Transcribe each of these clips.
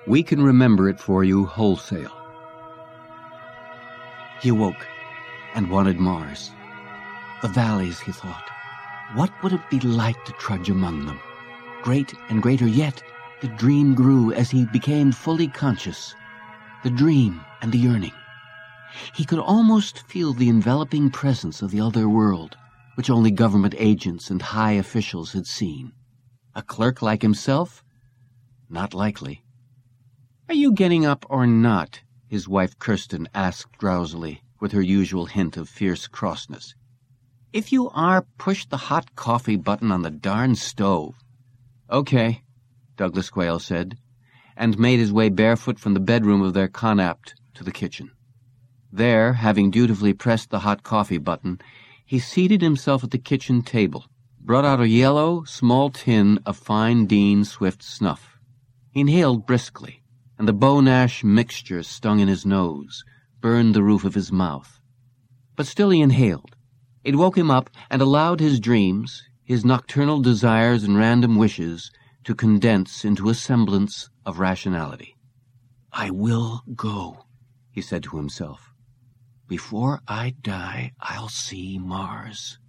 We can remember it for you wholesale. He awoke and wanted Mars. The valleys, he thought. What would it be like to trudge among them? Great and greater yet, the dream grew as he became fully conscious. The dream and the yearning. He could almost feel the enveloping presence of the other world, which only government agents and high officials had seen. A clerk like himself? Not likely. "Are you getting up or not?" his wife Kirsten asked drowsily, with her usual hint of fierce crossness. "If you are, push the hot coffee button on the darn stove." "Okay," Douglas Quayle said, and made his way barefoot from the bedroom of their Connaught to the kitchen. There, having dutifully pressed the hot coffee button, he seated himself at the kitchen table, brought out a yellow, small tin of fine Dean Swift snuff. He inhaled briskly, and the Beau-Nash mixture stung in his nose, burned the roof of his mouth. But still he inhaled. It woke him up and allowed his dreams, his nocturnal desires and random wishes, to condense into a semblance of rationality. "I will go," he said to himself. "Before I die, I'll see Mars."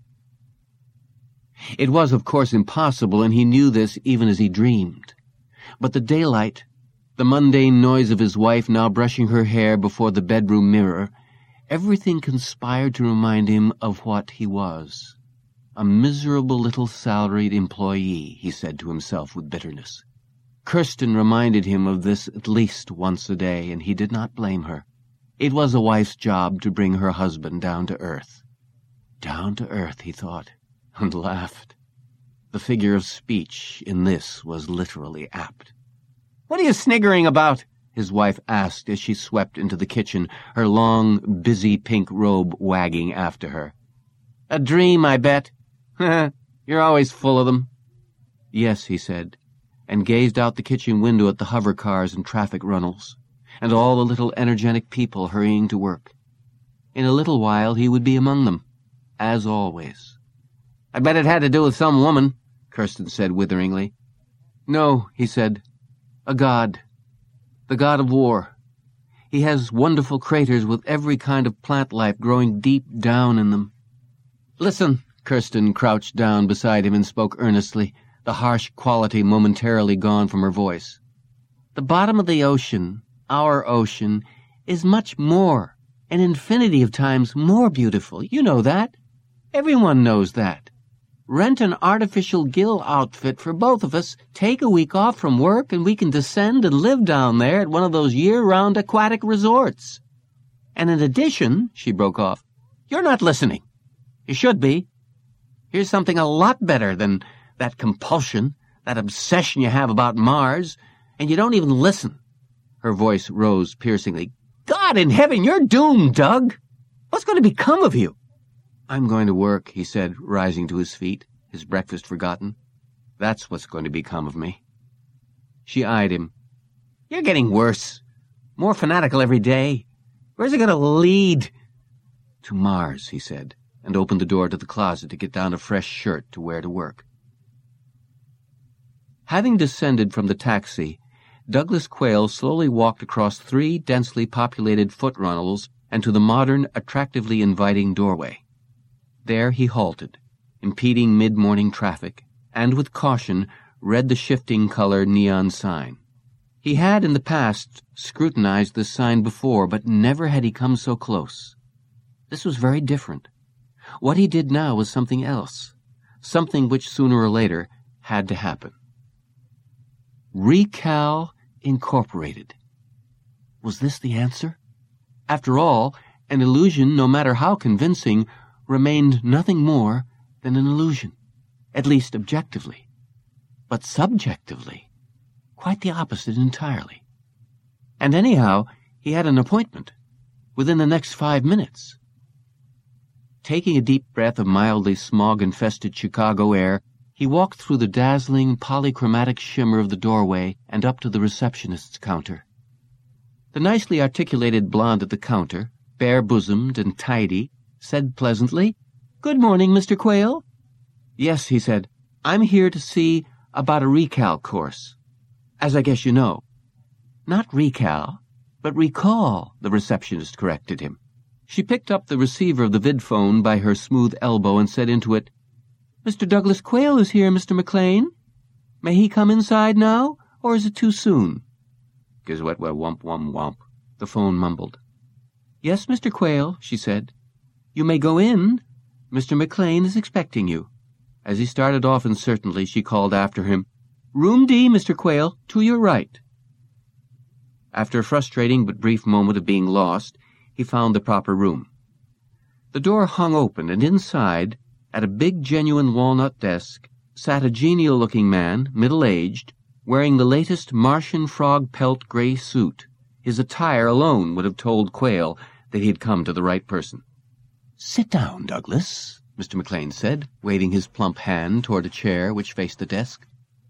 It was, of course, impossible, and he knew this even as he dreamed. But the daylight, the mundane noise of his wife now brushing her hair before the bedroom mirror, everything conspired to remind him of what he was. A miserable little salaried employee, he said to himself with bitterness. Kirsten reminded him of this at least once a day, and he did not blame her. It was a wife's job to bring her husband down to earth. Down to earth, he thought, and laughed. The figure of speech in this was literally apt. "What are you sniggering about?" his wife asked as she swept into the kitchen, her long, busy pink robe wagging after her. "A dream, I bet." "You're always full of them." "Yes," he said, and gazed out the kitchen window at the hover cars and traffic runnels, and all the little energetic people hurrying to work. In a little while he would be among them, as always. "I bet it had to do with some woman," Kirsten said witheringly. "No," he said. "A god. The god of war. He has wonderful craters with every kind of plant life growing deep down in them." "Listen," Kirsten crouched down beside him and spoke earnestly, the harsh quality momentarily gone from her voice. "The bottom of the ocean, our ocean, is much more, an infinity of times more beautiful. You know that. Everyone knows that. Rent an artificial gill outfit for both of us, take a week off from work, and we can descend and live down there at one of those year-round aquatic resorts. And in addition," she broke off, "you're not listening. You should be. Here's something a lot better than that compulsion, that obsession you have about Mars, and you don't even listen." Her voice rose piercingly. "God in heaven, you're doomed, Doug! What's going to become of you?" "I'm going to work," he said, rising to his feet, his breakfast forgotten. "That's what's going to become of me." She eyed him. "You're getting worse. More fanatical every day. Where's it going to lead?" "To Mars," he said, and opened the door to the closet to get down a fresh shirt to wear to work. Having descended from the taxi, Douglas Quayle slowly walked across 3 densely populated foot runnels and to the modern, attractively inviting doorway. There he halted, impeding mid-morning traffic, and with caution read the shifting color neon sign. He had in the past scrutinized this sign before, but never had he come so close. This was very different. What he did now was something else, something which sooner or later had to happen. Recal Incorporated. Was this the answer? After all, an illusion, no matter how convincing, remained nothing more than an illusion, at least objectively. But subjectively, quite the opposite entirely. And anyhow, he had an appointment, within the next 5 minutes. Taking a deep breath of mildly smog-infested Chicago air, he walked through the dazzling, polychromatic shimmer of the doorway and up to the receptionist's counter. The nicely articulated blonde at the counter, bare-bosomed and tidy, said pleasantly, "Good morning, Mr. Quayle." "Yes," he said. "I'm here to see about a recal course, as I guess you know." Not recal, but recall, the receptionist corrected him. She picked up the receiver of the vidphone by her smooth elbow and said into it, "Mr. Douglas Quayle is here, Mr. McLean. May he come inside now, or is it too soon?" "Gizwetwa wump wum wump," the phone mumbled. "Yes, Mr. Quayle," she said. "You may go in. Mr. McLean is expecting you." As he started off uncertainly, she called after him, "Room D, Mr. Quayle, to your right." After a frustrating but brief moment of being lost, he found the proper room. The door hung open, and inside, at a big genuine walnut desk, sat a genial-looking man, middle-aged, wearing the latest Martian frog pelt gray suit. His attire alone would have told Quayle that he had come to the right person. "Sit down, Douglas," Mr. McLean said, waving his plump hand toward a chair which faced the desk.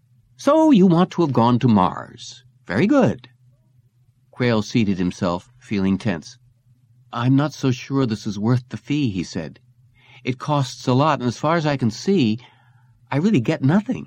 "So you want to have gone to Mars. Very good." Quayle seated himself, feeling tense. "I'm not so sure this is worth the fee," he said. "It costs a lot, and as far as I can see, I really get nothing."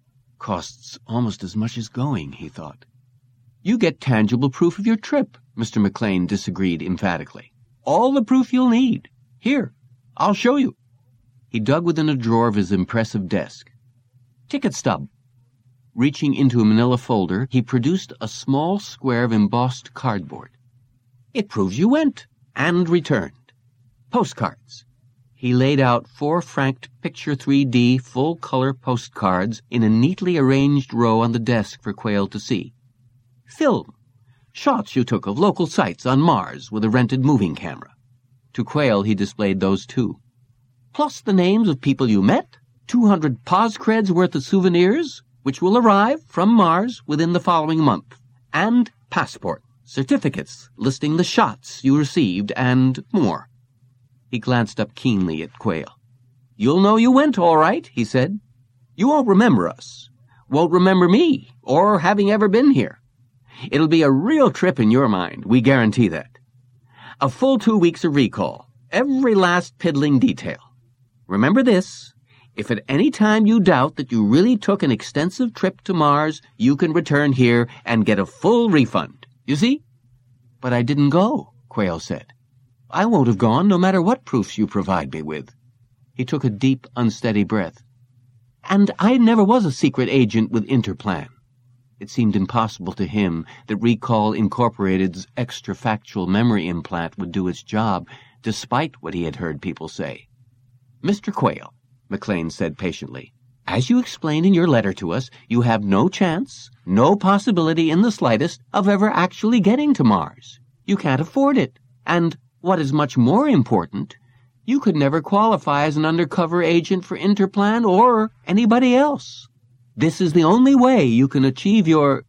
"Costs almost as much as going," he thought. "You get tangible proof of your trip," Mr. McLean disagreed emphatically. "All the proof you'll need. Here, I'll show you." He dug within a drawer of his impressive desk. "Ticket stub." Reaching into a manila folder, he produced a small square of embossed cardboard. "It proves you went, and returned. Postcards." He laid out 4 franked Picture 3D full-color postcards in a neatly arranged row on the desk for Quayle to see. "Film. Shots you took of local sites on Mars with a rented moving camera." To Quayle he displayed those too. "Plus the names of people you met, 200 poscreds worth of souvenirs, which will arrive from Mars within the following month, and passport, certificates listing the shots you received, and more." He glanced up keenly at Quayle. "You'll know you went, all right," he said. "You won't remember us, won't remember me, or having ever been here. It'll be a real trip in your mind, we guarantee that. A full 2 weeks of recall, every last piddling detail. Remember this. If at any time you doubt that you really took an extensive trip to Mars, you can return here and get a full refund. You see?" "But I didn't go," Quayle said. "I won't have gone no matter what proofs you provide me with." He took a deep, unsteady breath. "And I never was a secret agent with Interplan." It seemed impossible to him that Recall Incorporated's extra-factual memory implant would do its job, despite what he had heard people say. "Mr. Quayle," McLean said patiently, "as you explained in your letter to us, you have no chance, no possibility in the slightest, of ever actually getting to Mars. You can't afford it. And, what is much more important, you could never qualify as an undercover agent for Interplan or anybody else. This is the only way you can achieve your,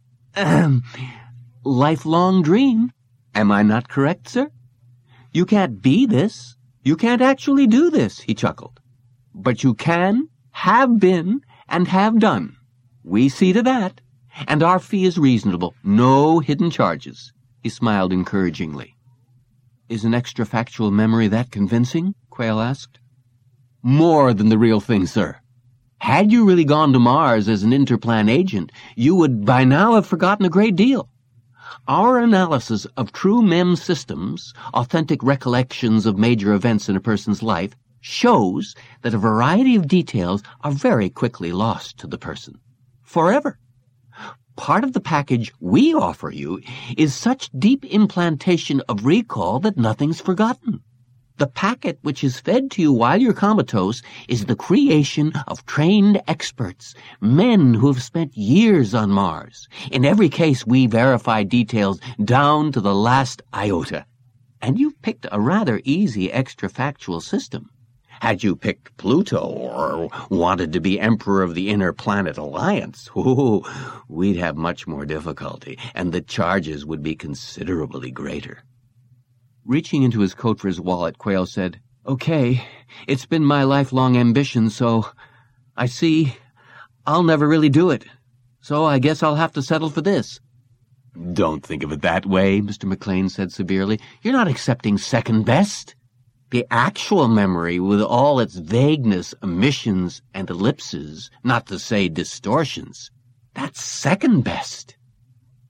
lifelong dream. Am I not correct, sir? You can't be this. You can't actually do this," he chuckled. "But you can, have been, and have done. We see to that. And our fee is reasonable. No hidden charges." He smiled encouragingly. "Is an extra-factual memory that convincing?" Quayle asked. "More than the real thing, sir. Had you really gone to Mars as an Interplan agent, you would by now have forgotten a great deal. Our analysis of true MEM systems, authentic recollections of major events in a person's life, shows that a variety of details are very quickly lost to the person. Forever. Part of the package we offer you is such deep implantation of recall that nothing's forgotten. The packet which is fed to you while you're comatose is the creation of trained experts, men who have spent years on Mars. In every case, we verify details down to the last iota. And you've picked a rather easy extra-factual system. Had you picked Pluto or wanted to be Emperor of the Inner Planet Alliance, we'd have much more difficulty, and the charges would be considerably greater." Reaching into his coat for his wallet, Quayle said, "Okay, it's been my lifelong ambition, so I see I'll never really do it. So I guess I'll have to settle for this." "Don't think of it that way," Mr. McLean said severely. "You're not accepting second best. The actual memory, with all its vagueness, omissions, and ellipses, not to say distortions, that's second best."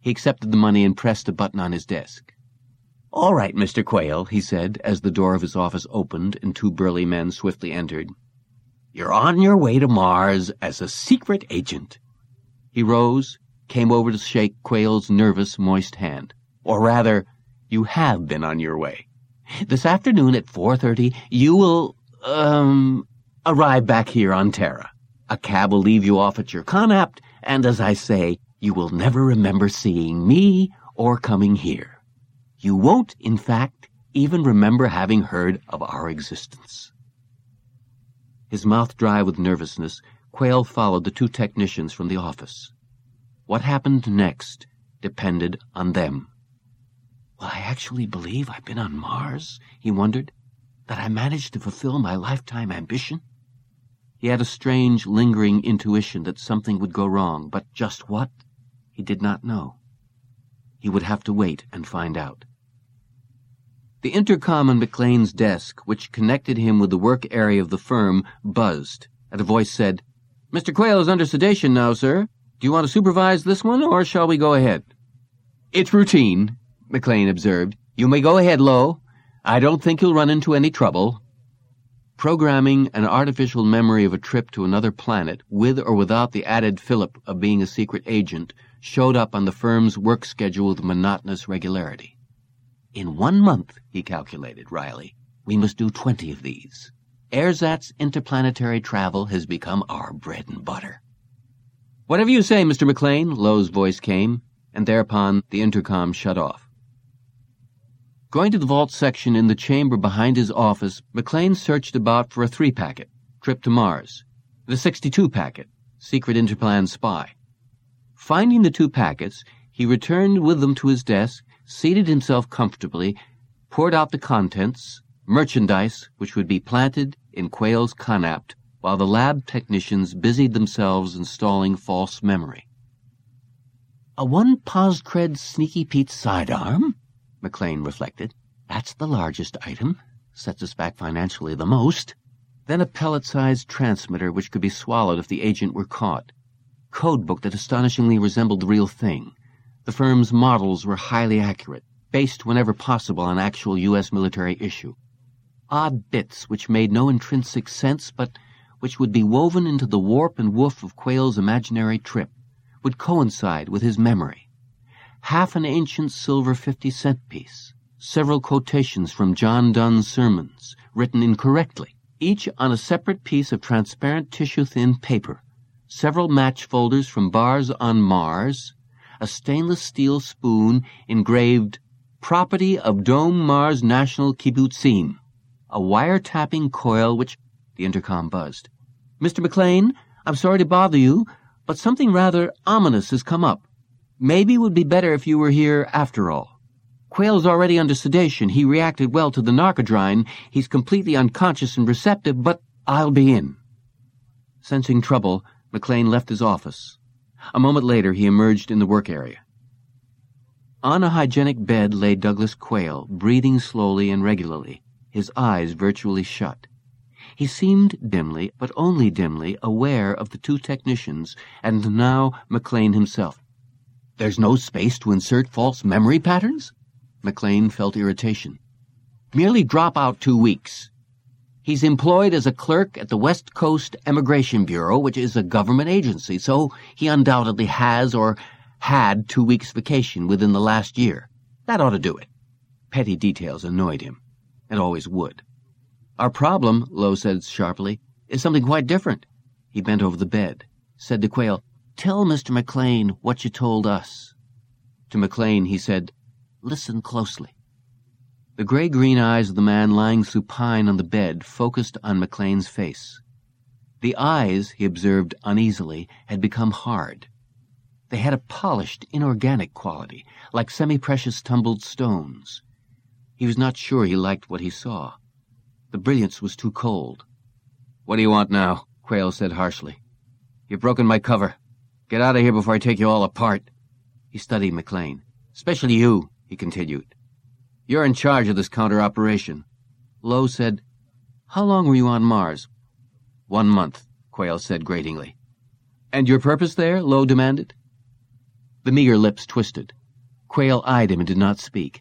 He accepted the money and pressed a button on his desk. "All right, Mr. Quayle," he said, as the door of his office opened and two burly men swiftly entered. "You're on your way to Mars as a secret agent." He rose, came over to shake Quayle's nervous, moist hand. "Or rather, you have been on your way. This afternoon at 4:30, you will, arrive back here on Terra. A cab will leave you off at your Connaught, and as I say, you will never remember seeing me or coming here. You won't, in fact, even remember having heard of our existence." His mouth dry with nervousness, Quayle followed the two technicians from the office. What happened next depended on them. "Will I actually believe I've been on Mars?" he wondered. "That I managed to fulfill my lifetime ambition?" He had a strange, lingering intuition that something would go wrong, but just what, he did not know. He would have to wait and find out. The intercom on McLean's desk, which connected him with the work area of the firm, buzzed, and a voice said, "Mr. Quayle is under sedation now, sir. Do you want to supervise this one, or shall we go ahead?" "It's routine," McLean observed. "You may go ahead, Lowe. I don't think you'll run into any trouble." Programming an artificial memory of a trip to another planet, with or without the added fillip of being a secret agent, showed up on the firm's work schedule with monotonous regularity. "In 1 month," he calculated wryly, "we must do 20 of these. Ersatz interplanetary travel has become our bread and butter." "Whatever you say, Mr. McLean," Lowe's voice came, and thereupon the intercom shut off. Going to the vault section in the chamber behind his office, McLean searched about for a 3-packet, Trip to Mars, the 62-packet, Secret Interplan Spy. Finding the 2 packets, he returned with them to his desk, seated himself comfortably, poured out the contents, merchandise which would be planted in Quayle's Connaught, while the lab technicians busied themselves installing false memory. "A 1 Poscred Sneaky Pete sidearm?" McLean reflected. "That's the largest item. Sets us back financially the most." Then a pellet-sized transmitter which could be swallowed if the agent were caught. Codebook that astonishingly resembled the real thing. The firm's models were highly accurate, based whenever possible on actual U.S. military issue. Odd bits which made no intrinsic sense, but which would be woven into the warp and woof of Quayle's imaginary trip, would coincide with his memory. Half an ancient silver 50-cent piece, several quotations from John Donne's sermons, written incorrectly, each on a separate piece of transparent tissue-thin paper, several match folders from Bars on Mars, a stainless steel spoon engraved "Property of Dome Mars National Kibbutzim," a wiretapping coil which... The intercom buzzed. "Mr. McLean, I'm sorry to bother you, but something rather ominous has come up. Maybe it would be better if you were here after all. Quayle's already under sedation. He reacted well to the narcodrine. He's completely unconscious and receptive, but I'll be in." Sensing trouble, McLean left his office. A moment later, he emerged in the work area. On a hygienic bed lay Douglas Quayle, breathing slowly and regularly, his eyes virtually shut. He seemed dimly, but only dimly, aware of the 2 technicians, and now McLean himself. "There's no space to insert false memory patterns?" McLean felt irritation. "Merely drop out 2 weeks. He's employed as a clerk at the West Coast Emigration Bureau, which is a government agency, so he undoubtedly has or had 2 weeks' vacation within the last year. That ought to do it." Petty details annoyed him, and always would. "Our problem," Lowe said sharply, "is something quite different." He bent over the bed, said to Quayle, "Tell Mr. McLean what you told us." To McLean he said, "Listen closely." The gray-green eyes of the man lying supine on the bed focused on McLean's face. The eyes, he observed uneasily, had become hard. They had a polished, inorganic quality, like semi-precious tumbled stones. He was not sure he liked what he saw. The brilliance was too cold. "What do you want now?" Quayle said harshly. "You've broken my cover. Get out of here before I take you all apart." He studied McLean. "Especially you," he continued. "You're in charge of this counter-operation." Lowe said, "How long were you on Mars?" 1 month, Quayle said gratingly. "And your purpose there?" Lowe demanded. The meager lips twisted. Quayle eyed him and did not speak.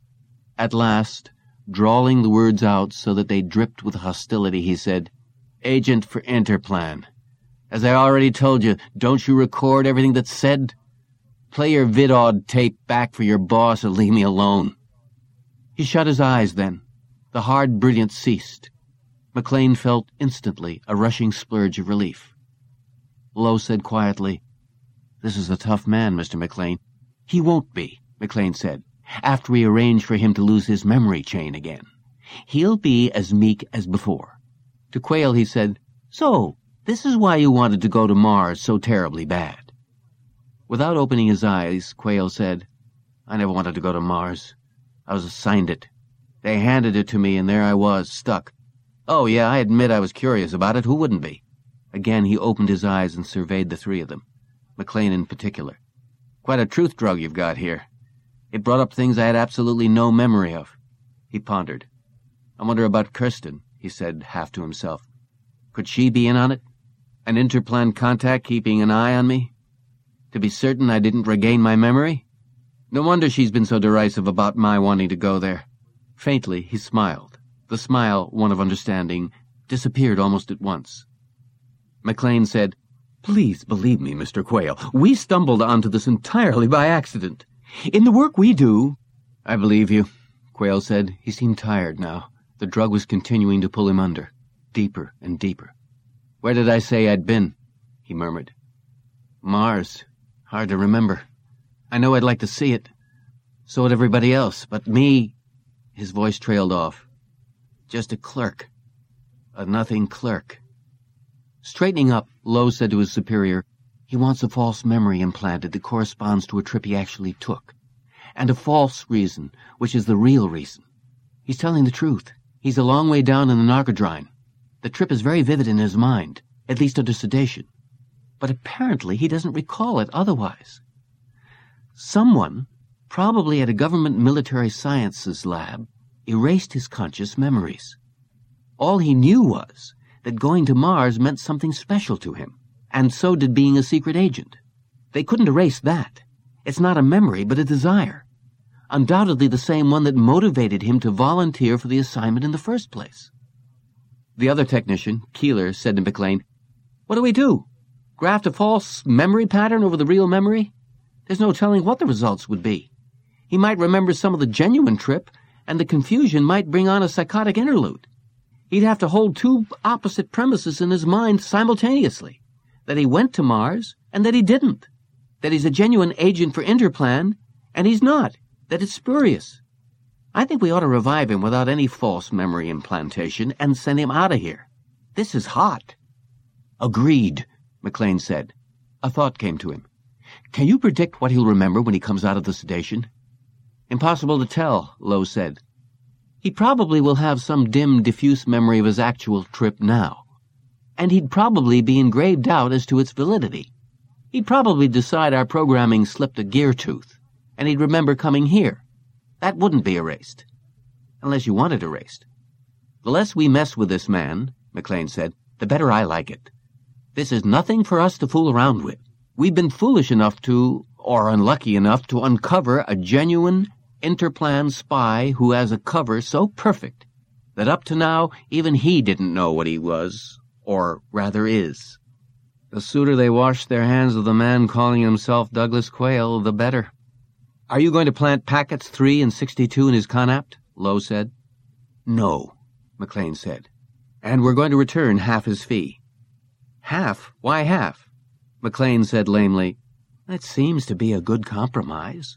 At last, drawling the words out so that they dripped with hostility, he said, "Agent for Interplan. As I already told you, don't you record everything that's said? Play your vid-aud tape back for your boss and leave me alone." He shut his eyes then. The hard brilliance ceased. McLean felt instantly a rushing splurge of relief. Lowe said quietly, "This is a tough man, Mr. McLean." "He won't be," McLean said, "after we arrange for him to lose his memory chain again. He'll be as meek as before." To Quayle he said, "So, this is why you wanted to go to Mars so terribly bad." Without opening his eyes, Quayle said, "I never wanted to go to Mars. I was assigned it. They handed it to me, and there I was, stuck. Oh, yeah, I admit I was curious about it. Who wouldn't be?" Again he opened his eyes and surveyed the three of them, McLean in particular. "Quite a truth drug you've got here. It brought up things I had absolutely no memory of." He pondered. "I wonder about Kirsten," he said, half to himself. "Could she be in on it? An Interplan contact keeping an eye on me? To be certain I didn't regain my memory? No wonder she's been so derisive about my wanting to go there." Faintly he smiled. The smile, one of understanding, disappeared almost at once. McLean said, "Please believe me, Mr. Quayle. We stumbled onto this entirely by accident. In the work we do—" "I believe you," Quayle said. He seemed tired now. The drug was continuing to pull him under, deeper and deeper. "Where did I say I'd been?" he murmured. "Mars. Hard to remember. I know I'd like to see it. So would everybody else, but me—" His voice trailed off. "Just a clerk. A nothing clerk." Straightening up, Lowe said to his superior, "He wants a false memory implanted that corresponds to a trip he actually took. And a false reason, which is the real reason. He's telling the truth. He's a long way down in the Narcodrine. The trip is very vivid in his mind, at least under sedation. But apparently he doesn't recall it otherwise. Someone, probably at a government military sciences lab, erased his conscious memories. All he knew was that going to Mars meant something special to him, and so did being a secret agent. They couldn't erase that. It's not a memory, but a desire. Undoubtedly the same one that motivated him to volunteer for the assignment in the first place." The other technician, Keeler, said to McLean, "What do we do? Graft a false memory pattern over the real memory? There's no telling what the results would be. He might remember some of the genuine trip, and the confusion might bring on a psychotic interlude. He'd have to hold two opposite premises in his mind simultaneously, that he went to Mars and that he didn't, that he's a genuine agent for Interplan, and he's not, that it's spurious. I think we ought to revive him without any false memory implantation and send him out of here. This is hot." "Agreed," McLean said. A thought came to him. "Can you predict what he'll remember when he comes out of the sedation?" "Impossible to tell," Lowe said. "He probably will have some dim, diffuse memory of his actual trip now, and he'd probably be in grave doubt as to its validity. He'd probably decide our programming slipped a gear tooth, and he'd remember coming here. That wouldn't be erased, unless you want it erased. The less we mess with this man," McLean said, "the better I like it. This is nothing for us to fool around with. We've been foolish enough to, or unlucky enough to uncover a genuine Interplan spy who has a cover so perfect that up to now even he didn't know what he was, or rather is. The sooner they wash their hands of the man calling himself Douglas Quayle, the better." "Are you going to plant packets 3 and 62 in his Conapt?" Lowe said. "No," McLean said. "And we're going to return half his fee." "Half? Why half?" McLean said lamely, "That seems to be a good compromise."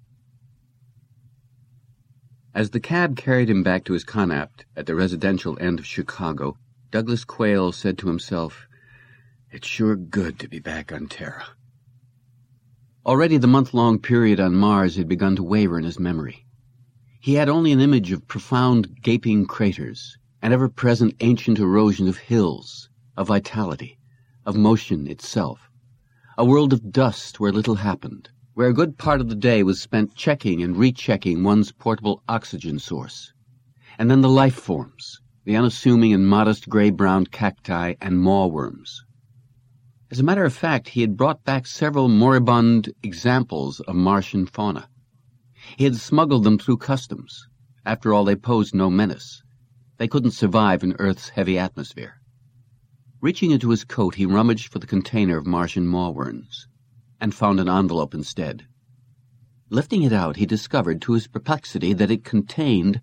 As the cab carried him back to his Conapt at the residential end of Chicago, Douglas Quayle said to himself, "It's sure good to be back on Terra." Already the month-long period on Mars had begun to waver in his memory. He had only an image of profound gaping craters, an ever-present ancient erosion of hills, of vitality, of motion itself, a world of dust where little happened, where a good part of the day was spent checking and rechecking one's portable oxygen source. And then the life forms, the unassuming and modest gray-brown cacti and mawworms. As a matter of fact, he had brought back several moribund examples of Martian fauna. He had smuggled them through customs. After all, they posed no menace. They couldn't survive in Earth's heavy atmosphere. Reaching into his coat, he rummaged for the container of Martian mawworms, and found an envelope instead. Lifting it out, he discovered, to his perplexity, that it contained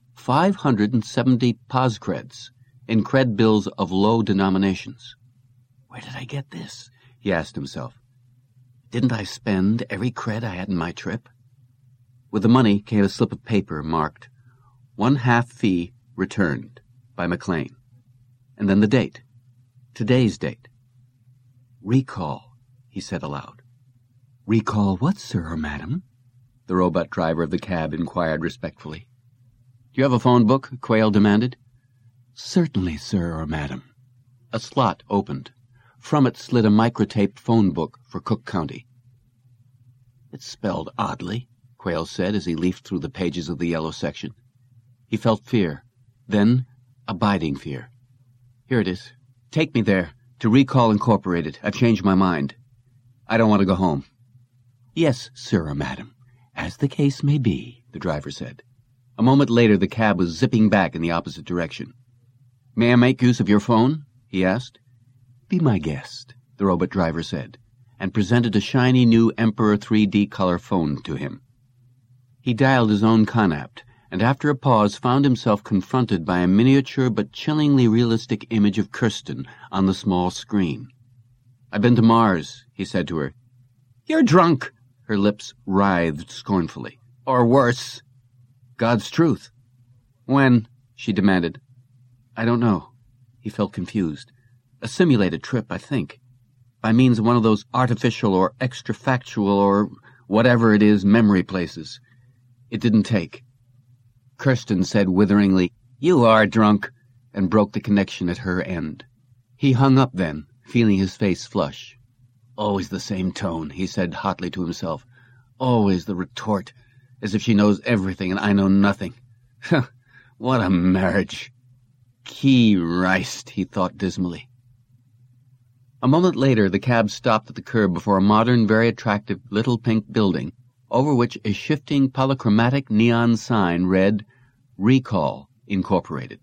570 poscreds in cred bills of low denominations. Where did I get this? He asked himself. Didn't I spend every cred I had in my trip? With the money came a slip of paper marked 1/2 fee returned by McLean, and then the date, today's date. Recall, he said aloud. Recall what, sir or madam? The robot driver of the cab inquired respectfully. Do you have a phone book? Quayle demanded. Certainly, sir or madam. A slot opened. From it slid a microtaped phone book for Cook County. It's spelled oddly, Quayle said as he leafed through the pages of the yellow section. He felt fear, then abiding fear. Here it is. Take me there, to Recall Incorporated. I've changed my mind. I don't want to go home. Yes, sir or madam, as the case may be, the driver said. A moment later, the cab was zipping back in the opposite direction. May I make use of your phone? He asked. Be my guest, the robot driver said, and presented a shiny new Emperor 3D color phone to him. He dialed his own Conapt, and after a pause found himself confronted by a miniature but chillingly realistic image of Kirsten on the small screen. I've been to Mars, he said to her. You're drunk, her lips writhed scornfully. Or worse. God's truth. When? She demanded. I don't know. He felt confused. A simulated trip, I think. By means of one of those artificial or extra-factual or whatever it is memory places. It didn't take. Kirsten said witheringly, You are drunk, and broke the connection at her end. He hung up then, feeling his face flush. Always the same tone, he said hotly to himself. Always the retort, as if she knows everything and I know nothing. What a marriage. Key riced, he thought dismally. A moment later, the cab stopped at the curb before a modern, very attractive little pink building, over which a shifting polychromatic neon sign read, Recall Incorporated.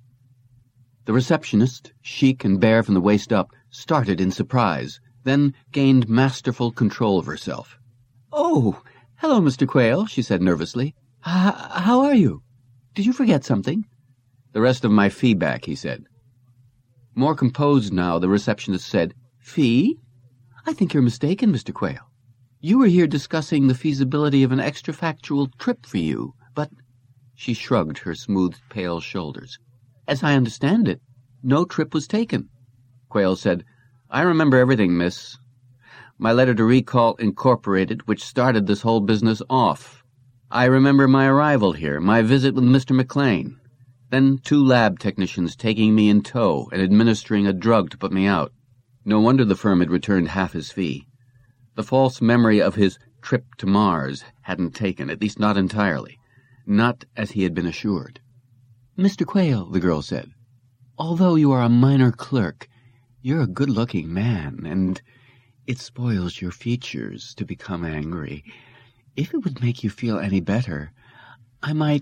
The receptionist, chic and bare from the waist up, started in surprise, then gained masterful control of herself. Oh, hello, Mr. Quayle, she said nervously. How are you? Did you forget something? The rest of my fee back, he said. More composed now, the receptionist said, Fee? I think you're mistaken, Mr. Quayle. You were here discussing the feasibility of an extra-factual trip for you, but... She shrugged her smooth, pale shoulders. As I understand it, no trip was taken. Quayle said, I remember everything, miss. My letter to Recall Incorporated, which started this whole business off. I remember my arrival here, my visit with Mr. McLean. Then 2 lab technicians taking me in tow and administering a drug to put me out. No wonder the firm had returned half his fee. The false memory of his trip to Mars hadn't taken, at least not entirely. Not as he had been assured. Mr. Quayle, the girl said, although you are a minor clerk, you're a good-looking man, and it spoils your features to become angry. If it would make you feel any better, I might...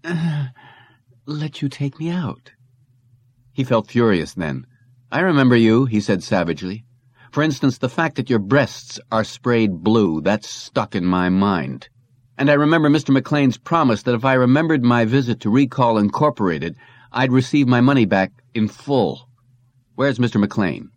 let you take me out. He felt furious then. I remember you, he said savagely. For instance, the fact that your breasts are sprayed blue, that's stuck in my mind. And I remember Mr. McLean's promise that if I remembered my visit to Recall Incorporated, I'd receive my money back in full. Where's Mr. McLean?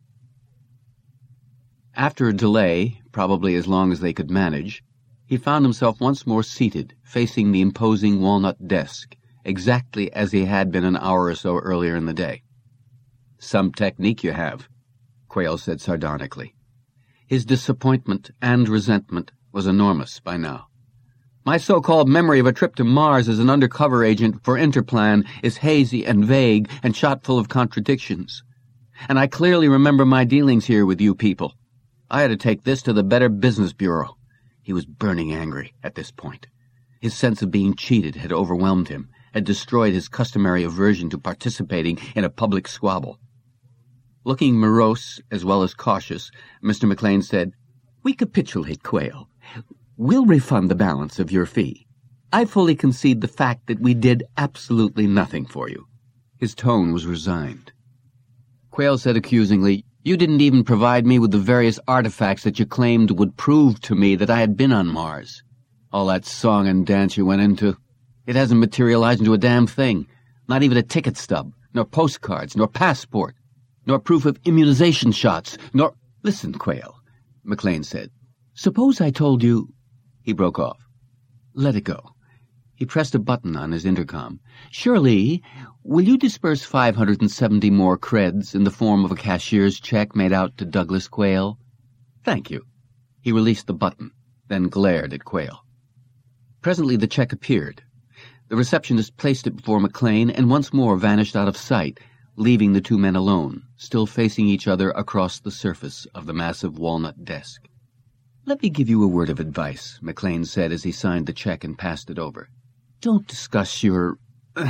After a delay, probably as long as they could manage, he found himself once more seated, facing the imposing walnut desk, exactly as he had been an hour or so earlier in the day. Some technique you have, Quayle said sardonically. His disappointment and resentment was enormous by now. My so-called memory of a trip to Mars as an undercover agent for Interplan is hazy and vague and shot full of contradictions. And I clearly remember my dealings here with you people. I had to take this to the Better Business Bureau. He was burning angry at this point. His sense of being cheated had overwhelmed him, had destroyed his customary aversion to participating in a public squabble. Looking morose as well as cautious, Mr. McLean said, "We capitulate, Quayle. We'll refund the balance of your fee. I fully concede the fact that we did absolutely nothing for you." His tone was resigned. Quayle said accusingly, "You didn't even provide me with the various artifacts that you claimed would prove to me that I had been on Mars. All that song and dance you went into, it hasn't materialized into a damn thing. Not even a ticket stub, nor postcards, nor passport, nor proof of immunization shots, nor—" "Listen, Quayle," McLean said. "Suppose I told you—" He broke off. "Let it go." He pressed a button on his intercom. "Shirley, will you disperse 570 more creds in the form of a cashier's check made out to Douglas Quayle?" "Thank you." He released the button, then glared at Quayle. Presently the check appeared. The receptionist placed it before McLean and once more vanished out of sight, leaving the two men alone, still facing each other across the surface of the massive walnut desk. "Let me give you a word of advice," McLean said as he signed the check and passed it over. "Don't discuss your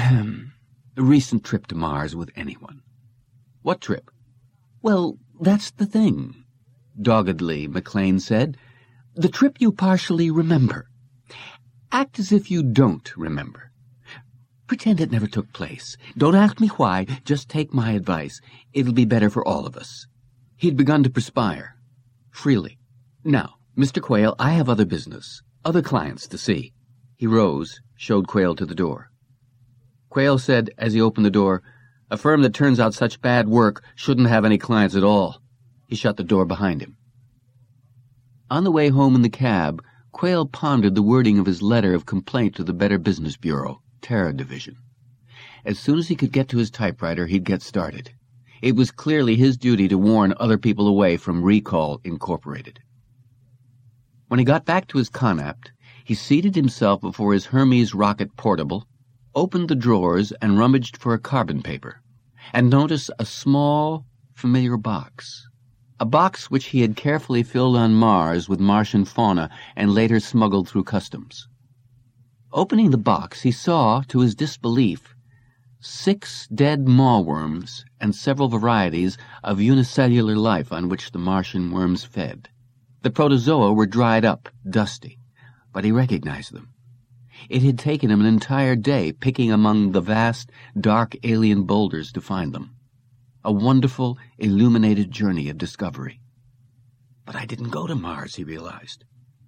recent trip to Mars with anyone." "What trip?" "Well, that's the thing," doggedly McLean said. "The trip you partially remember. Act as if you don't remember. Pretend it never took place. Don't ask me why, just take my advice. It'll be better for all of us." He'd begun to perspire, freely. "Now, Mr. Quayle, I have other business, other clients to see." He rose, showed Quayle to the door. Quayle said, as he opened the door, "A firm that turns out such bad work shouldn't have any clients at all." He shut the door behind him. On the way home in the cab, Quayle pondered the wording of his letter of complaint to the Better Business Bureau, Terror Division. As soon as he could get to his typewriter, he'd get started. It was clearly his duty to warn other people away from Recall Incorporated. When he got back to his Connaught, he seated himself before his Hermes rocket portable, opened the drawers and rummaged for a carbon paper, and noticed a small, familiar box. A box which he had carefully filled on Mars with Martian fauna and later smuggled through customs. Opening the box, he saw, to his disbelief, 6 dead mawworms and several varieties of unicellular life on which the Martian worms fed. The protozoa were dried up, dusty, but he recognized them. It had taken him an entire day picking among the vast, dark alien boulders to find them. A wonderful, illuminated journey of discovery. But I didn't go to Mars, he realized.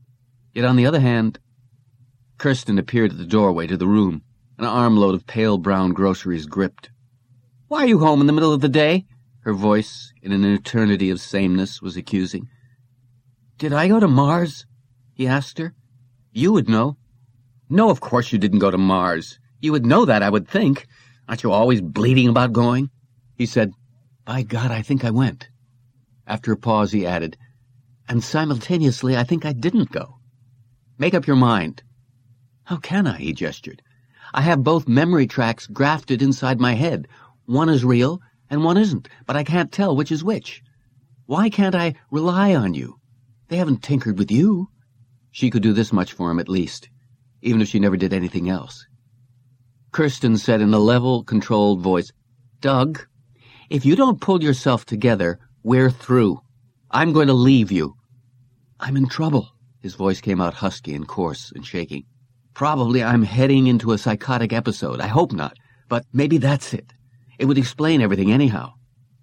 Yet on the other hand, Kirsten appeared at the doorway to the room, an armload of pale brown groceries gripped. "Why are you home in the middle of the day?" Her voice, in an eternity of sameness, was accusing. "Did I go to Mars?" he asked her. "You would know." "No, of course you didn't go to Mars. You would know that, I would think. Aren't you always bleating about going?" He said, "By God, I think I went." After a pause, he added, "And simultaneously, I think I didn't go." "Make up your mind." "How can I?" he gestured. "I have both memory tracks grafted inside my head. One is real, and one isn't, but I can't tell which is which. Why can't I rely on you? They haven't tinkered with you." She could do this much for him at least, even if she never did anything else. Kirsten said in a level, controlled voice, "Doug, if you don't pull yourself together, we're through. I'm going to leave you." "I'm in trouble." His voice came out husky and coarse and shaking. "Probably I'm heading into a psychotic episode. I hope not, but maybe that's it. It would explain everything anyhow."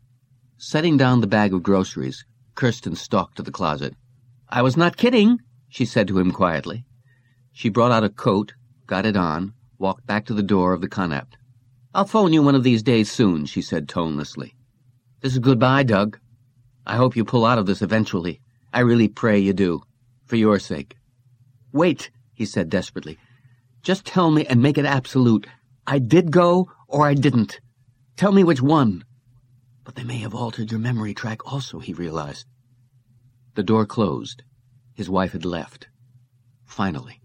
Setting down the bag of groceries, Kirsten stalked to the closet. "I was not kidding," she said to him quietly. She brought out a coat, got it on, walked back to the door of the Connaught. "I'll phone you one of these days soon," she said tonelessly. "This is goodbye, Doug. I hope you pull out of this eventually. I really pray you do, for your sake." "Wait," he said desperately. "Just tell me and make it absolute. I did go or I didn't. Tell me which one." But they may have altered your memory track also, he realized. The door closed. His wife had left. Finally.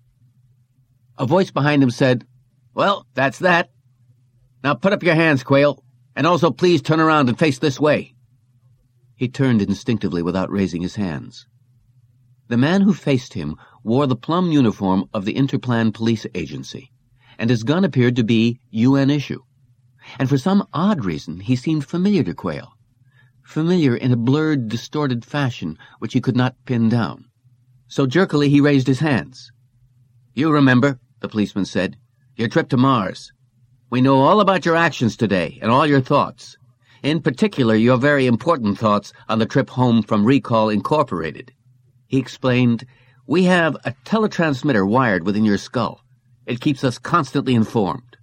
A voice behind him said, "Well, that's that. Now put up your hands, Quayle, and also please turn around and face this way." He turned instinctively without raising his hands. The man who faced him wore the plum uniform of the Interplan Police Agency, and his gun appeared to be UN issue. And for some odd reason he seemed familiar to Quayle. familiar in a blurred, distorted fashion which he could not pin down. So jerkily he raised his hands. "You remember," the policeman said, "your trip to Mars. We know all about your actions today and all your thoughts. In particular, your very important thoughts on the trip home from Recall Incorporated." He explained, "We have a teletransmitter wired within your skull. It keeps us constantly informed."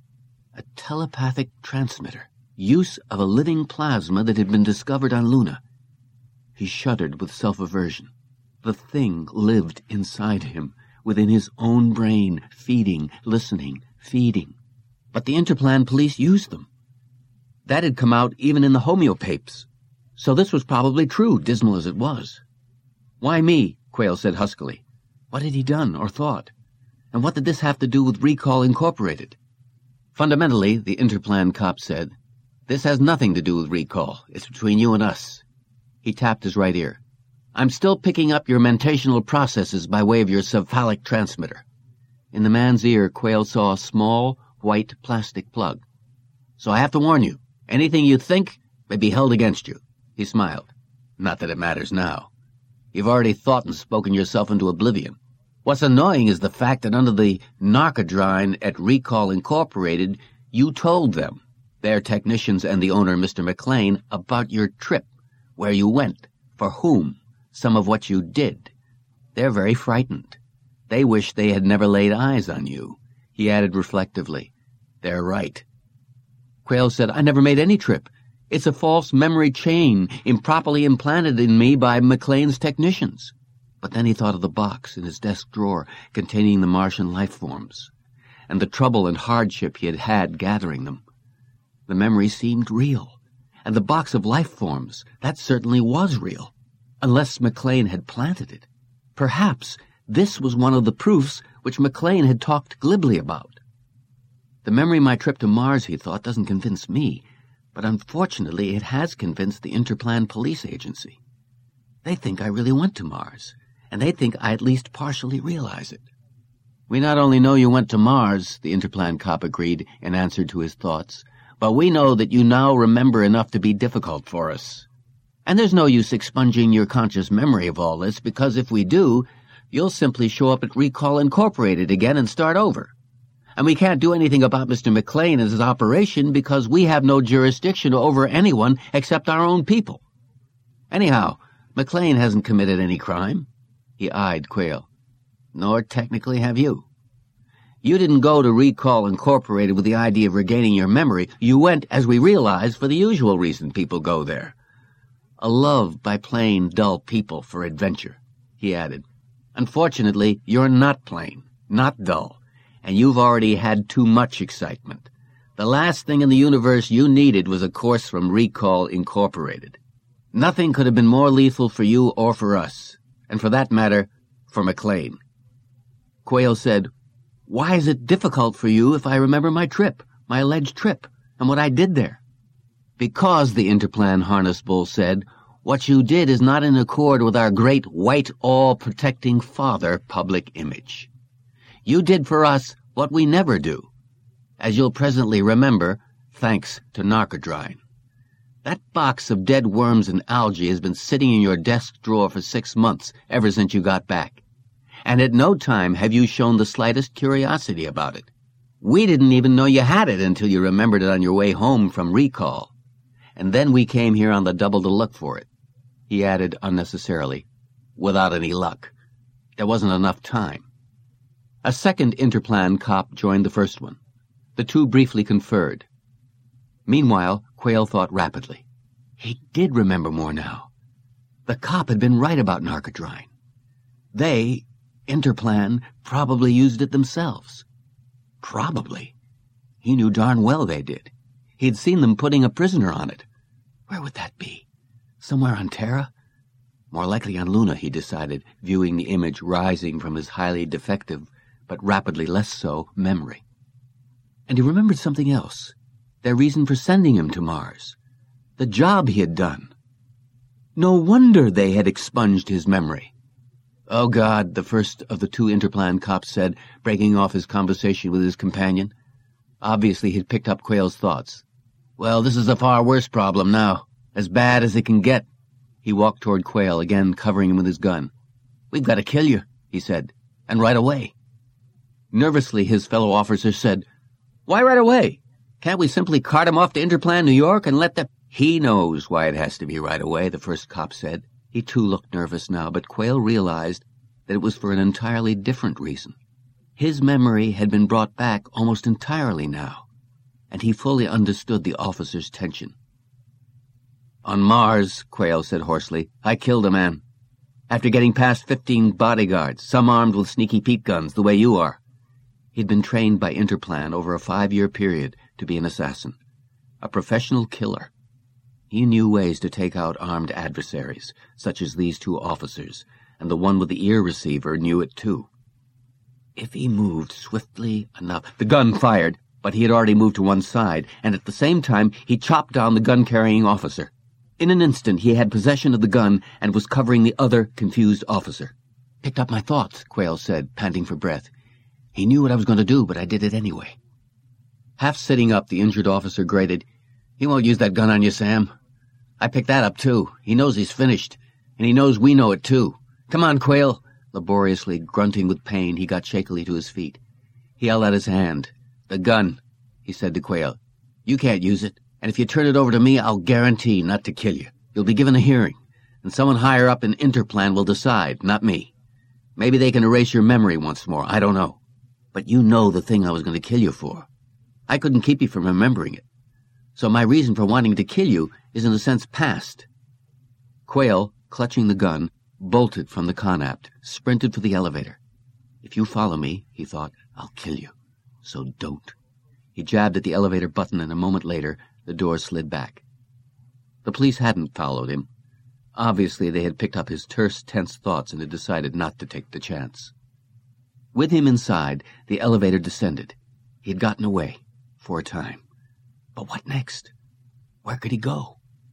A telepathic transmitter, use of a living plasma that had been discovered on Luna. He shuddered with self-aversion. The thing lived inside him, within his own brain, feeding, listening, feeding. But the Interplan police used them. That had come out even in the homeopapes. So this was probably true, dismal as it was. "Why me?" Quayle said huskily. What had he done or thought? And what did this have to do with Recall Incorporated? "Fundamentally," the Interplan cop said, "this has nothing to do with Recall. It's between you and us." He tapped his right ear. "I'm still picking up your mentational processes by way of your cephalic transmitter." In the man's ear, Quayle saw a small, white plastic plug. "So I have to warn you, anything you think may be held against you." He smiled. "Not that it matters now. You've already thought and spoken yourself into oblivion. What's annoying is the fact that under the narcodrine at Recall Incorporated, you told them, their technicians and the owner, Mr. McLean, about your trip, where you went, for whom, some of what you did. They're very frightened. They wish they had never laid eyes on you." He added reflectively, "They're right." Quayle said, "I never made any trip. It's a false memory chain improperly implanted in me by McLean's technicians." But then he thought of the box in his desk drawer containing the Martian life forms, and the trouble and hardship he had had gathering them. The memory seemed real, and the box of life forms, that certainly was real, unless McLean had planted it. Perhaps this was one of the proofs which McLean had talked glibly about. The memory of my trip to Mars, he thought, doesn't convince me, but unfortunately it has convinced the Interplan Police Agency. They think I really went to Mars, and they think I at least partially realize it. "We not only know you went to Mars," the Interplan cop agreed in answer to his thoughts, "but we know that you now remember enough to be difficult for us. And there's no use expunging your conscious memory of all this, because if we do, you'll simply show up at Recall Incorporated again and start over. And we can't do anything about Mr. McLean and his operation because we have no jurisdiction over anyone except our own people. Anyhow, McLean hasn't committed any crime." He eyed Quayle. "Nor technically have you. You didn't go to Recall Incorporated with the idea of regaining your memory. You went, as we realize, for the usual reason people go there. A love by plain, dull people for adventure," he added. "Unfortunately, you're not plain, not dull, and you've already had too much excitement. The last thing in the universe you needed was a course from Recall Incorporated. Nothing could have been more lethal for you or for us, and for that matter, for McLean." Quayle said, "Why is it difficult for you if I remember my trip, my alleged trip, and what I did there?" "Because," the Interplan harness bull said, "what you did is not in accord with our great white all-protecting father public image. You did for us what we never do, as you'll presently remember, thanks to narcodrine. That box of dead worms and algae has been sitting in your desk drawer for 6 months, ever since you got back. And at no time have you shown the slightest curiosity about it. We didn't even know you had it until you remembered it on your way home from Recall. And then we came here on the double to look for it." He added unnecessarily, "without any luck. There wasn't enough time." A second Interplan cop joined the first one. The two briefly conferred. Meanwhile, Quayle thought rapidly. He did remember more now. The cop had been right about narcodrine. They, Interplan, probably used it themselves. Probably. He knew darn well they did. He'd seen them putting a prisoner on it. Where would that be? Somewhere on Terra? More likely on Luna, he decided, viewing the image rising from his highly defective, but rapidly less so, memory. And he remembered something else. Their reason for sending him to Mars. The job he had done. No wonder they had expunged his memory. "Oh, God," the first of the two Interplan cops said, breaking off his conversation with his companion. Obviously he'd picked up Quayle's thoughts. "Well, this is a far worse problem now. As bad as it can get. He walked toward Quayle, again covering him with his gun. "We've got to kill you," he said, "and right away." Nervously, his fellow officers said, "Why right away? Can't we simply cart him off to Interplan, New York, and let the—" "He knows why it has to be right away," the first cop said. He too looked nervous now, but Quayle realized that it was for an entirely different reason. His memory had been brought back almost entirely now, and he fully understood the officer's tension. "On Mars," Quayle said hoarsely, "I killed a man. After getting past 15 bodyguards, some armed with sneaky Pete guns, the way you are." He'd been trained by Interplan over a 5-year period to be an assassin, a professional killer. He knew ways to take out armed adversaries, such as these 2 officers, and the one with the ear receiver knew it too. If he moved swiftly enough— The gun fired, but he had already moved to one side, and at the same time he chopped down the gun-carrying officer. In an instant he had possession of the gun and was covering the other confused officer. "Picked up my thoughts," Quayle said, panting for breath. "He knew what I was going to do, but I did it anyway." Half sitting up, the injured officer grated, "He won't use that gun on you, Sam. I picked that up, too. He knows he's finished, and he knows we know it, too. Come on, Quayle." Laboriously grunting with pain, he got shakily to his feet. He held out his hand. "The gun," he said to Quayle. "You can't use it, and if you turn it over to me, I'll guarantee not to kill you. You'll be given a hearing, and someone higher up in Interplan will decide, not me. Maybe they can erase your memory once more, I don't know. But you know the thing I was going to kill you for. I couldn't keep you from remembering it. So my reason for wanting to kill you is in a sense past." Quayle, clutching the gun, bolted from the Connaught, sprinted for the elevator. "If you follow me," he thought, "I'll kill you. So don't." He jabbed at the elevator button, and a moment later the door slid back. The police hadn't followed him. Obviously they had picked up his terse, tense thoughts and had decided not to take the chance. With him inside, the elevator descended. He had gotten away, for a time. But what next? Where could he go?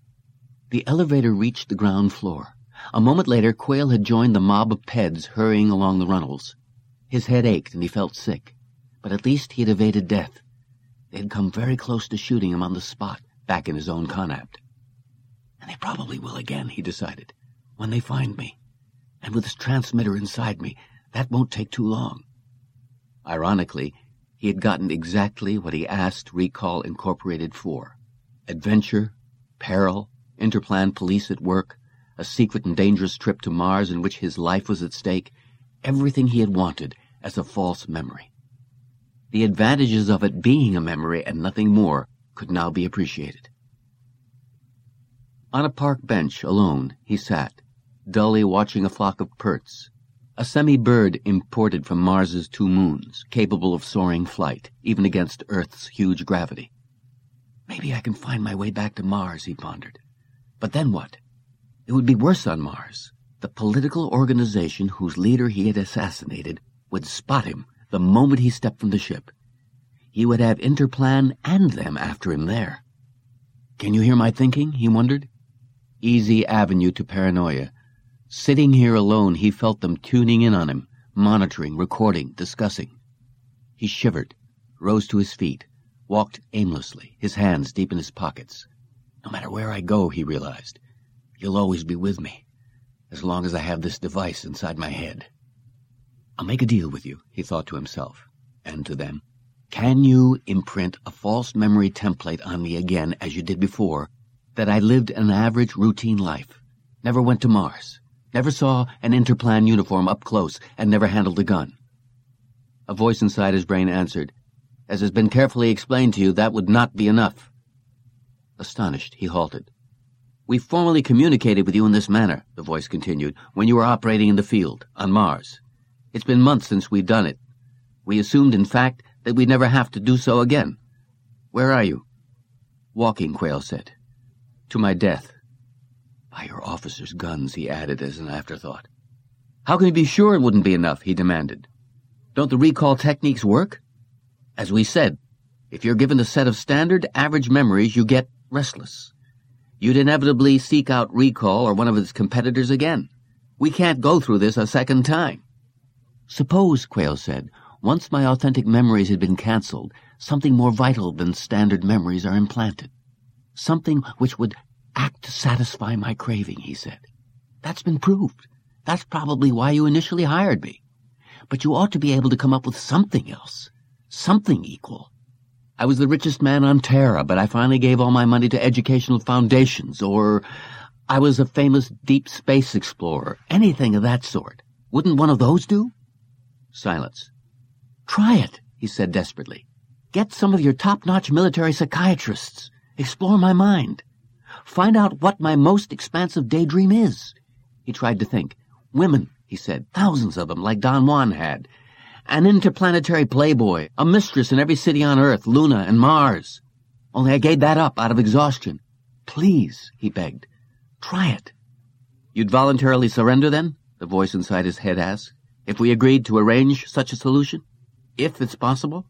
The elevator reached the ground floor. A moment later, Quayle had joined the mob of Peds hurrying along the runnels. His head ached and he felt sick, but at least he had evaded death. They had come very close to shooting him on the spot, back in his own Connaught. And they probably will again, he decided, when they find me. And with this transmitter inside me, that won't take too long. Ironically, he had gotten exactly what he asked Recall Incorporated for. Adventure, peril, Interplan police at work, a secret and dangerous trip to Mars in which his life was at stake, everything he had wanted as a false memory. The advantages of it being a memory and nothing more could now be appreciated. On a park bench, alone, he sat, dully watching a flock of perts, a semi-bird imported from Mars's 2 moons, capable of soaring flight, even against Earth's huge gravity. Maybe I can find my way back to Mars, he pondered. But then what? It would be worse on Mars. The political organization whose leader he had assassinated would spot him the moment he stepped from the ship. He would have Interplan and them after him there. Can you hear my thinking? He wondered. Easy avenue to paranoia. Sitting here alone, he felt them tuning in on him, monitoring, recording, discussing. He shivered, rose to his feet, walked aimlessly, his hands deep in his pockets. No matter where I go, he realized, you'll always be with me, as long as I have this device inside my head. I'll make a deal with you, he thought to himself, and to them. Can you imprint a false memory template on me again, as you did before, that I lived an average, routine life, never went to Mars, never saw an Interplan uniform up close, and never handled a gun? A voice inside his brain answered, as has been carefully explained to you, that would not be enough. Astonished, he halted. We formally communicated with you in this manner, the voice continued, when you were operating in the field, on Mars. It's been months since we've done it. We assumed, in fact, that we'd never have to do so again. Where are you? Walking, Quayle said. To my death. By your officers' guns, he added as an afterthought. How can you be sure it wouldn't be enough, he demanded. Don't the recall techniques work? As we said, if you're given a set of standard, average memories, you get restless. You'd inevitably seek out Recall or one of its competitors again. We can't go through this a second time. Suppose, Quayle said, once my authentic memories had been cancelled, something more vital than standard memories are implanted. Something which would act to satisfy my craving, he said. That's been proved. That's probably why you initially hired me. But you ought to be able to come up with something else. Something equal. I was the richest man on Terra, but I finally gave all my money to educational foundations, or I was a famous deep space explorer. Anything of that sort. Wouldn't one of those do? Silence. Try it, he said desperately. Get some of your top-notch military psychiatrists. Explore my mind. Find out what my most expansive daydream is. He tried to think. Women, he said, thousands of them, like Don Juan had. An interplanetary playboy, a mistress in every city on Earth, Luna and Mars. Only I gave that up out of exhaustion. Please, he begged, try it. You'd voluntarily surrender, then? The voice inside his head asked. If we agreed to arrange such a solution? If it's possible?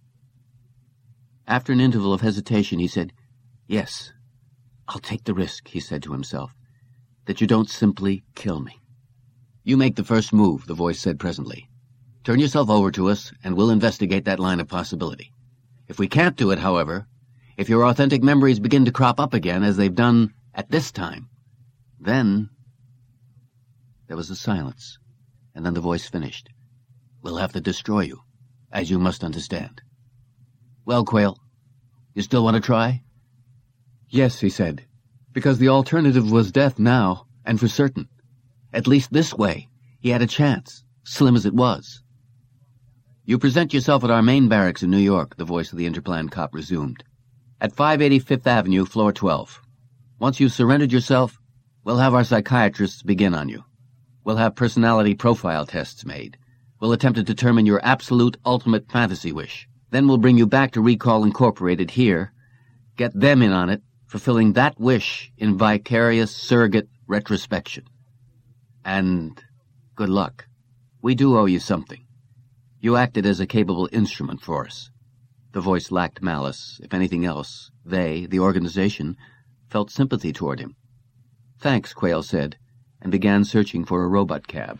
After an interval of hesitation, he said, Yes, I'll take the risk, he said to himself, that you don't simply kill me. You make the first move, the voice said presently. Turn yourself over to us, and we'll investigate that line of possibility. If we can't do it, however, if your authentic memories begin to crop up again, as they've done at this time, then... There was a silence, and then the voice finished. We'll have to destroy you, as you must understand. Well, Quayle, you still want to try? Yes, he said, because the alternative was death now, and for certain. At least this way, he had a chance, slim as it was. You present yourself at our main barracks in New York, the voice of the Interplan cop resumed. At 580 Fifth Avenue, floor 12. Once you've surrendered yourself, we'll have our psychiatrists begin on you. We'll have personality profile tests made. We'll attempt to determine your absolute ultimate fantasy wish. Then we'll bring you back to Recall Incorporated here, get them in on it, fulfilling that wish in vicarious surrogate retrospection. And good luck. We do owe you something. You acted as a capable instrument for us. The voice lacked malice. If anything else, they, the organization, felt sympathy toward him. Thanks, Quayle said, and began searching for a robot cab.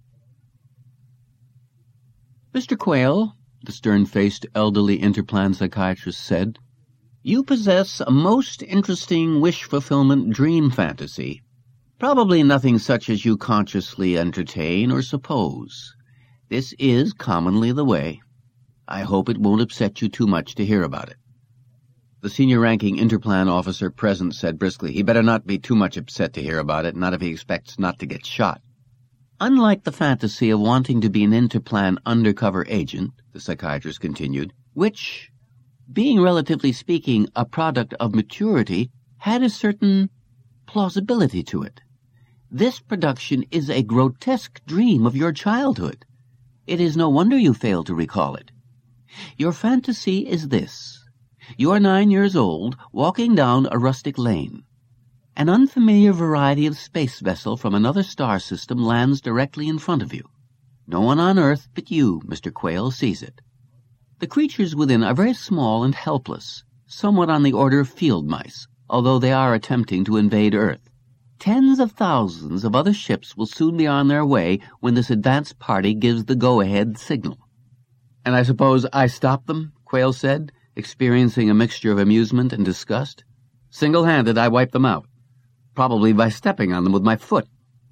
Mr. Quayle, the stern-faced, elderly Interplan psychiatrist said, you possess a most interesting wish-fulfillment dream fantasy. Probably nothing such as you consciously entertain or suppose. This is commonly the way. I hope it won't upset you too much to hear about it. The senior-ranking Interplan officer present said briskly, he better not be too much upset to hear about it, not if he expects not to get shot. Unlike the fantasy of wanting to be an Interplan undercover agent, the psychiatrist continued, which, being relatively speaking a product of maturity, had a certain plausibility to it. This production is a grotesque dream of your childhood. It is no wonder you fail to recall it. Your fantasy is this. You are 9 years old, walking down a rustic lane. An unfamiliar variety of space vessel from another star system lands directly in front of you. No one on Earth but you, Mr. Quayle, sees it. The creatures within are very small and helpless, somewhat on the order of field mice, although they are attempting to invade Earth. Tens of thousands of other ships will soon be on their way when this advance party gives the go-ahead signal. And I suppose I stopped them, Quayle said, experiencing a mixture of amusement and disgust. Single-handed, I wiped them out. Probably by stepping on them with my foot.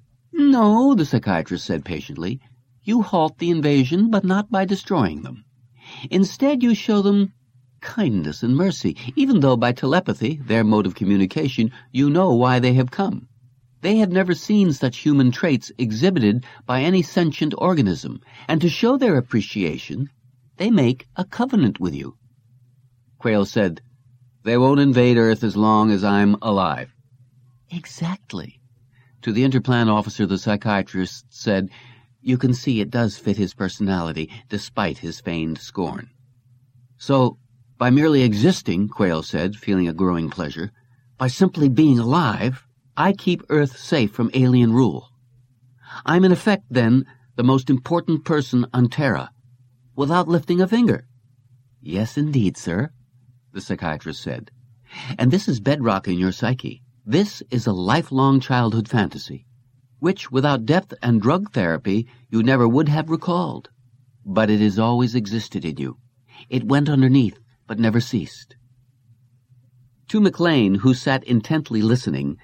No, the psychiatrist said patiently. You halt the invasion, but not by destroying them. Instead, you show them kindness and mercy, even though by telepathy, their mode of communication, you know why they have come. They have never seen such human traits exhibited by any sentient organism, and to show their appreciation, they make a covenant with you. Quayle said, They won't invade Earth as long as I'm alive. Exactly. To the Interplan officer, the psychiatrist said, You can see it does fit his personality, despite his feigned scorn. So, by merely existing, Quayle said, feeling a growing pleasure, by simply being alive, I keep Earth safe from alien rule. I'm in effect, then, the most important person on Terra, without lifting a finger. Yes, indeed, sir, the psychiatrist said. And this is bedrock in your psyche. This is a lifelong childhood fantasy, which, without depth and drug therapy, you never would have recalled. But it has always existed in you. It went underneath, but never ceased. To McLean, who sat intently listening,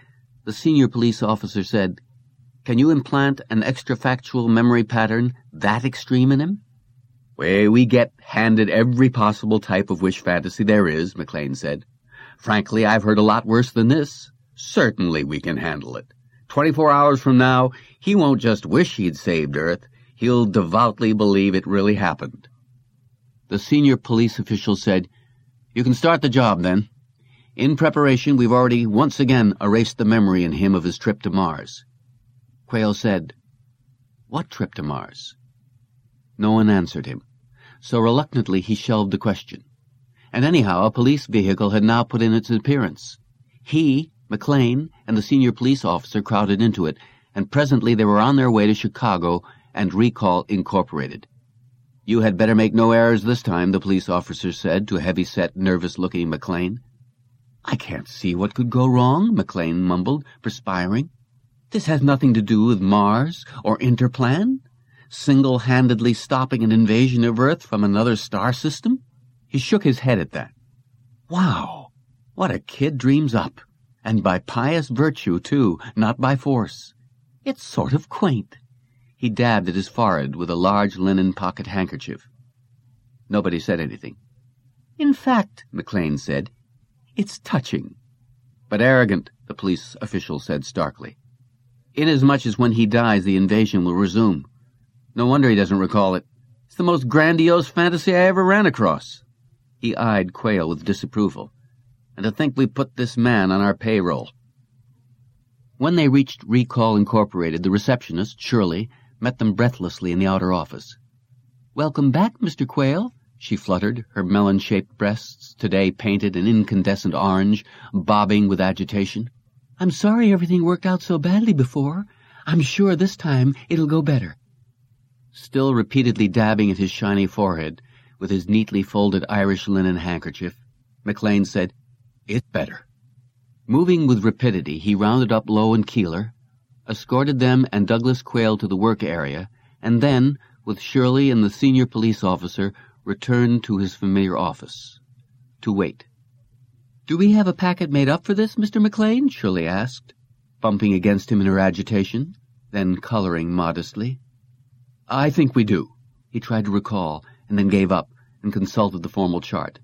The senior police officer said, "Can you implant an extrafactual memory pattern that extreme in him?" "Well, we get handed every possible type of wish fantasy there is," McLean said. "Frankly, I've heard a lot worse than this. Certainly we can handle it. 24 hours from now, he won't just wish he'd saved Earth, he'll devoutly believe it really happened." The senior police official said, "You can start the job, then. In preparation, we've already once again erased the memory in him of his trip to Mars." Quayle said, "What trip to Mars?" No one answered him, so reluctantly he shelved the question. And anyhow, a police vehicle had now put in its appearance. He, McLean, and the senior police officer crowded into it, and presently they were on their way to Chicago and Recall Incorporated. "You had better make no errors this time," the police officer said to a heavy-set, nervous-looking McLean. "I can't see what could go wrong," McLean mumbled, perspiring. "This has nothing to do with Mars or Interplan, single-handedly stopping an invasion of Earth from another star system." He shook his head at that. "Wow, what a kid dreams up. And by pious virtue, too, not by force. It's sort of quaint." He dabbed at his forehead with a large linen pocket handkerchief. Nobody said anything. "In fact," McLean said, "it's touching." "But arrogant," the police official said starkly. "Inasmuch as when he dies the invasion will resume. No wonder he doesn't recall it. It's the most grandiose fantasy I ever ran across." He eyed Quayle with disapproval. "And to think we put this man on our payroll." When they reached Recall Incorporated, the receptionist, Shirley, met them breathlessly in the outer office. "Welcome back, Mr. Quayle," she fluttered, her melon-shaped breasts, today painted an incandescent orange, bobbing with agitation. "I'm sorry everything worked out so badly before. I'm sure this time it'll go better." Still repeatedly dabbing at his shiny forehead with his neatly folded Irish linen handkerchief, McLean said, "It's better." Moving with rapidity, he rounded up Lowe and Keeler, escorted them and Douglas Quayle to the work area, and then, with Shirley and the senior police officer, returned to his familiar office. To wait. "Do we have a packet made up for this, Mr. McLean?" Shirley asked, bumping against him in her agitation, then coloring modestly. "I think we do." He tried to recall, and then gave up, and consulted the formal chart.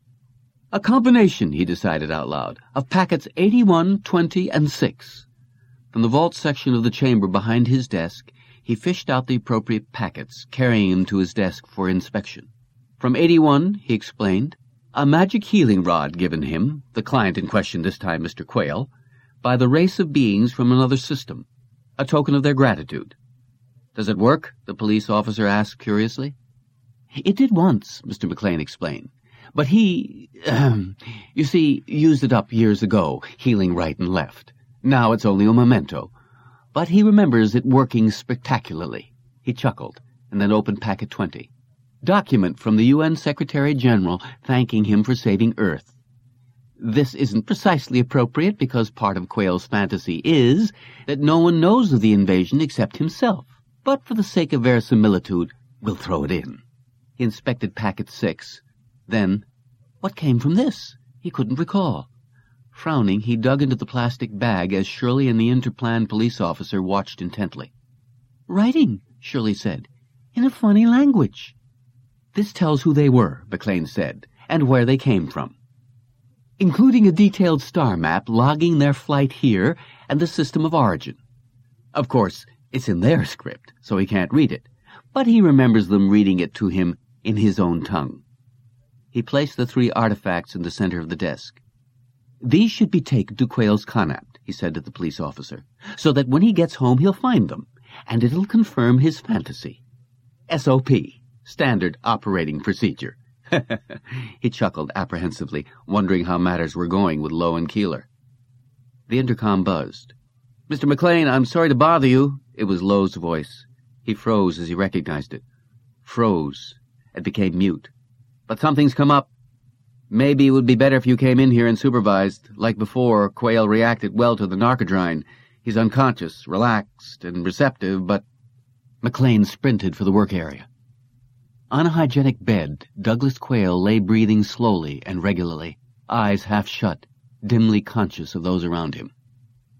"A combination," he decided out loud, "of packets 81, 20, and 6. From the vault section of the chamber behind his desk, he fished out the appropriate packets, carrying them to his desk for inspection. From 81, he explained, a magic healing rod given him, the client in question this time Mr. Quayle, by the race of beings from another system, a token of their gratitude. "Does it work?" the police officer asked curiously. "It did once," Mr. McLean explained. "But he, you see, used it up years ago, healing right and left. Now it's only a memento. But he remembers it working spectacularly." He chuckled, and then opened packet 20. "Document from the UN Secretary-General thanking him for saving Earth. This isn't precisely appropriate because part of Quayle's fantasy is that no one knows of the invasion except himself. But for the sake of verisimilitude, we'll throw it in." He inspected packet 6. Then, what came from this? He couldn't recall. Frowning, he dug into the plastic bag as Shirley and the Interplan police officer watched intently. "Writing," Shirley said, "in a funny language." "This tells who they were," McLean said, "and where they came from, including a detailed star map logging their flight here and the system of origin. Of course, it's in their script, so he can't read it, but he remembers them reading it to him in his own tongue." He placed the 3 artifacts in the center of the desk. "These should be taken to Quayle's Connaught," he said to the police officer, "so that when he gets home he'll find them, and it'll confirm his fantasy. SOP, standard operating procedure." He chuckled apprehensively, wondering how matters were going with Lowe and Keeler. The intercom buzzed. "Mr. McLean, I'm sorry to bother you." It was Lowe's voice. He froze as he recognized it. Froze, and became mute. "But something's come up. Maybe it would be better if you came in here and supervised. Like before, Quayle reacted well to the narcodrine. He's unconscious, relaxed, and receptive, but—" McLean sprinted for the work area. On a hygienic bed, Douglas Quayle lay breathing slowly and regularly, eyes half shut, dimly conscious of those around him.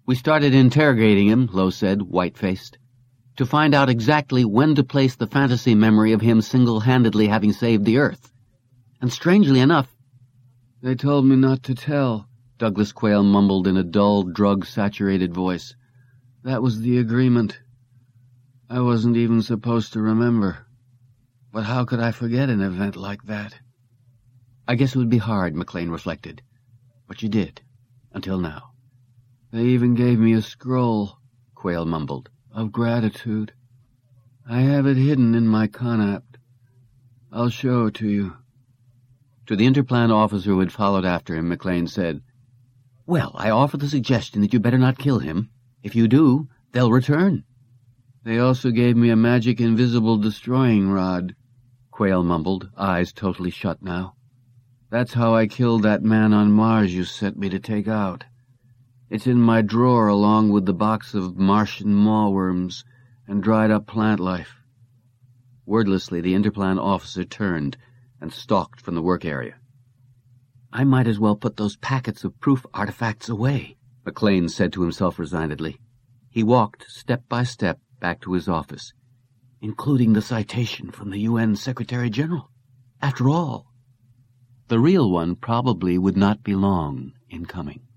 We started interrogating him, Lowe said, white-faced, to find out exactly when to place the fantasy memory of him single-handedly having saved the Earth. And strangely enough, "They told me not to tell," Douglas Quayle mumbled in a dull, drug-saturated voice. "That was the agreement. I wasn't even supposed to remember. But how could I forget an event like that?" "I guess it would be hard," McLean reflected. "But you did, until now." "They even gave me a scroll," Quayle mumbled, "of gratitude. I have it hidden in my Connaught. I'll show it to you." To the Interplan officer who had followed after him, McLean said, "Well, I offer the suggestion that you better not kill him. If you do, they'll return." "They also gave me a magic invisible destroying rod," Quayle mumbled, eyes totally shut now. "That's how I killed that man on Mars you sent me to take out. It's in my drawer along with the box of Martian mawworms and dried-up plant life." Wordlessly, the Interplan officer turned and stalked from the work area. "I might as well put those packets of proof artifacts away," McLean said to himself resignedly. He walked step by step back to his office, including the citation from the UN Secretary-General. After all, the real one probably would not be long in coming.